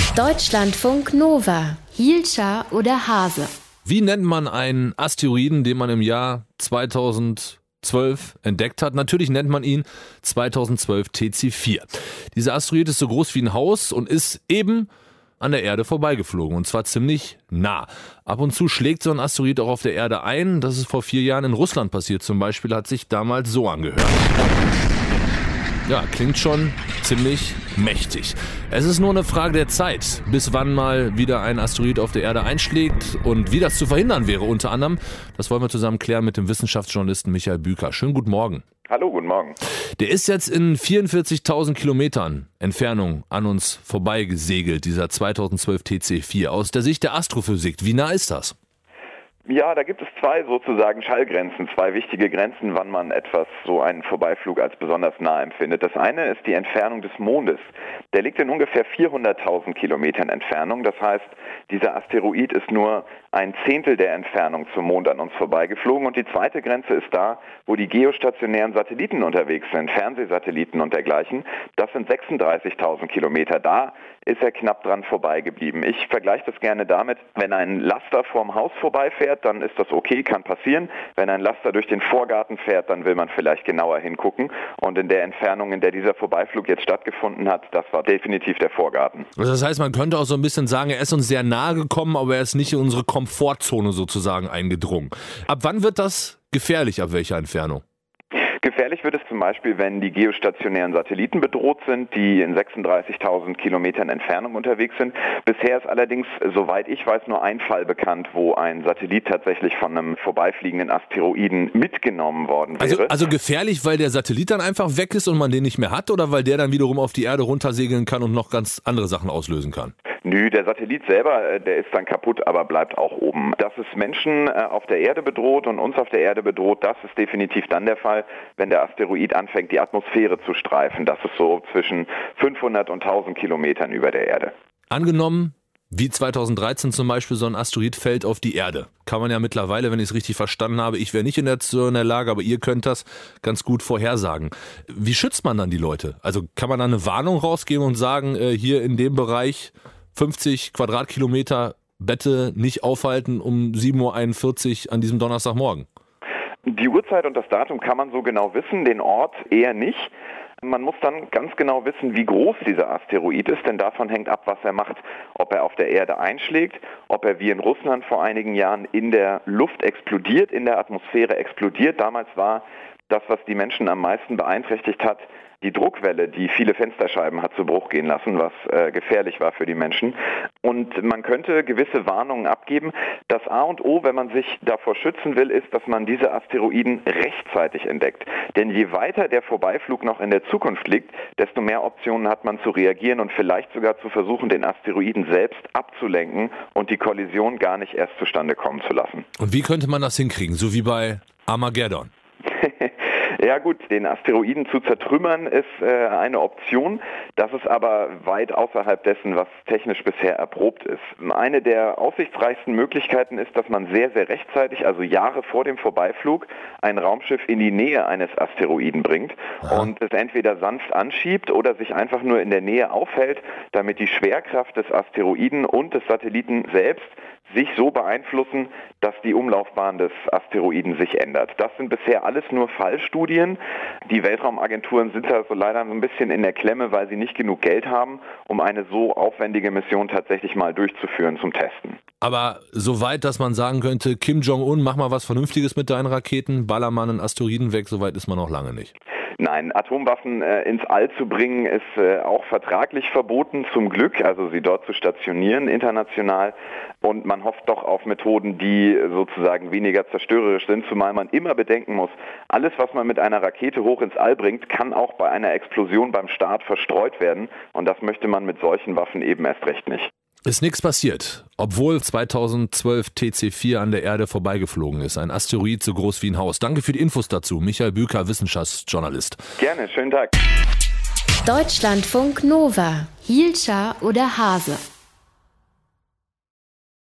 Deutschlandfunk Nova. Hielscher oder Hase? Wie nennt man einen Asteroiden, den man im Jahr 2012 entdeckt hat? Natürlich nennt man ihn 2012 TC4. Dieser Asteroid ist so groß wie ein Haus und ist eben an der Erde vorbeigeflogen, und zwar ziemlich nah. Ab und zu schlägt so ein Asteroid auch auf der Erde ein. Das ist vor 4 Jahren in Russland passiert zum Beispiel, hat sich damals so angehört. Ja, klingt schon ziemlich mächtig. Es ist nur eine Frage der Zeit, bis wann mal wieder ein Asteroid auf der Erde einschlägt, und wie das zu verhindern wäre unter anderem, das wollen wir zusammen klären mit dem Wissenschaftsjournalisten Michael Büker. Schönen guten Morgen. Hallo, guten Morgen. Der ist jetzt in 44.000 Kilometern Entfernung an uns vorbeigesegelt, dieser 2012 TC4. Aus der Sicht der Astrophysik, wie nah ist das? Ja, da gibt es 2 sozusagen Schallgrenzen, 2 wichtige Grenzen, wann man so einen Vorbeiflug als besonders nah empfindet. Das eine ist die Entfernung des Mondes. Der liegt in ungefähr 400.000 Kilometern Entfernung. Das heißt, dieser Asteroid ist nur 1/10 der Entfernung zum Mond an uns vorbeigeflogen. Und die zweite Grenze ist da, wo die geostationären Satelliten unterwegs sind, Fernsehsatelliten und dergleichen. Das sind 36.000 Kilometer. Da ist er knapp dran vorbeigeblieben. Ich vergleiche das gerne damit, wenn ein Laster vorm Haus vorbeifährt, dann ist das okay, kann passieren. Wenn ein Laster durch den Vorgarten fährt, dann will man vielleicht genauer hingucken. Und in der Entfernung, in der dieser Vorbeiflug jetzt stattgefunden hat, das war definitiv der Vorgarten. Also das heißt, man könnte auch so ein bisschen sagen, er ist uns sehr nahe gekommen, aber er ist nicht in unsere Komfortzone sozusagen eingedrungen. Ab wann wird das gefährlich, ab welcher Entfernung? Gefährlich wird es zum Beispiel, wenn die geostationären Satelliten bedroht sind, die in 36.000 Kilometern Entfernung unterwegs sind. Bisher ist allerdings, soweit ich weiß, nur ein Fall bekannt, wo ein Satellit tatsächlich von einem vorbeifliegenden Asteroiden mitgenommen worden wäre. Also gefährlich, weil der Satellit dann einfach weg ist und man den nicht mehr hat, oder weil der dann wiederum auf die Erde runtersegeln kann und noch ganz andere Sachen auslösen kann? Nö, der Satellit selber, der ist dann kaputt, aber bleibt auch oben. Dass es Menschen auf der Erde bedroht und uns auf der Erde bedroht, das ist definitiv dann der Fall, wenn der Asteroid anfängt, die Atmosphäre zu streifen. Das ist so zwischen 500 und 1000 Kilometern über der Erde. Angenommen, wie 2013 zum Beispiel, so ein Asteroid fällt auf die Erde. Kann man ja mittlerweile, wenn ich es richtig verstanden habe, ich wäre nicht in der Lage, aber ihr könnt das ganz gut vorhersagen. Wie schützt man dann die Leute? Also kann man da eine Warnung rausgeben und sagen, hier in dem Bereich 50 Quadratkilometer Bette nicht aufhalten um 7:41 Uhr an diesem Donnerstagmorgen? Die Uhrzeit und das Datum kann man so genau wissen, den Ort eher nicht. Man muss dann ganz genau wissen, wie groß dieser Asteroid ist, denn davon hängt ab, was er macht. Ob er auf der Erde einschlägt, ob er wie in Russland vor einigen Jahren in der Luft explodiert, in der Atmosphäre explodiert. Damals war das, was die Menschen am meisten beeinträchtigt hat, die Druckwelle, die viele Fensterscheiben hat zu Bruch gehen lassen, was gefährlich war für die Menschen. Und man könnte gewisse Warnungen abgeben. Das A und O, wenn man sich davor schützen will, ist, dass man diese Asteroiden rechtzeitig entdeckt. Denn je weiter der Vorbeiflug noch in der Zukunft liegt, desto mehr Optionen hat man zu reagieren und vielleicht sogar zu versuchen, den Asteroiden selbst abzulenken und die Kollision gar nicht erst zustande kommen zu lassen. Und wie könnte man das hinkriegen, so wie bei Armageddon? Ja gut, den Asteroiden zu zertrümmern ist eine Option. Das ist aber weit außerhalb dessen, was technisch bisher erprobt ist. Eine der aussichtsreichsten Möglichkeiten ist, dass man sehr, sehr rechtzeitig, also Jahre vor dem Vorbeiflug, ein Raumschiff in die Nähe eines Asteroiden bringt und es entweder sanft anschiebt oder sich einfach nur in der Nähe aufhält, damit die Schwerkraft des Asteroiden und des Satelliten selbst sich so beeinflussen, dass die Umlaufbahn des Asteroiden sich ändert. Das sind bisher alles nur Fallstudien. Die Weltraumagenturen sind da so leider ein bisschen in der Klemme, weil sie nicht genug Geld haben, um eine so aufwendige Mission tatsächlich mal durchzuführen zum Testen. Aber so weit, dass man sagen könnte, Kim Jong-un, mach mal was Vernünftiges mit deinen Raketen, baller mal einen Asteroiden weg, so weit ist man noch lange nicht. Nein, Atomwaffen ins All zu bringen, ist auch vertraglich verboten, zum Glück, also sie dort zu stationieren international. Und man hofft doch auf Methoden, die sozusagen weniger zerstörerisch sind, zumal man immer bedenken muss, alles, was man mit einer Rakete hoch ins All bringt, kann auch bei einer Explosion beim Start verstreut werden. Und das möchte man mit solchen Waffen eben erst recht nicht. Ist nichts passiert, obwohl 2012 TC4 an der Erde vorbeigeflogen ist. Ein Asteroid so groß wie ein Haus. Danke für die Infos dazu. Michael Büker, Wissenschaftsjournalist. Gerne, schönen Tag. Deutschlandfunk Nova. Hielscher oder Hase?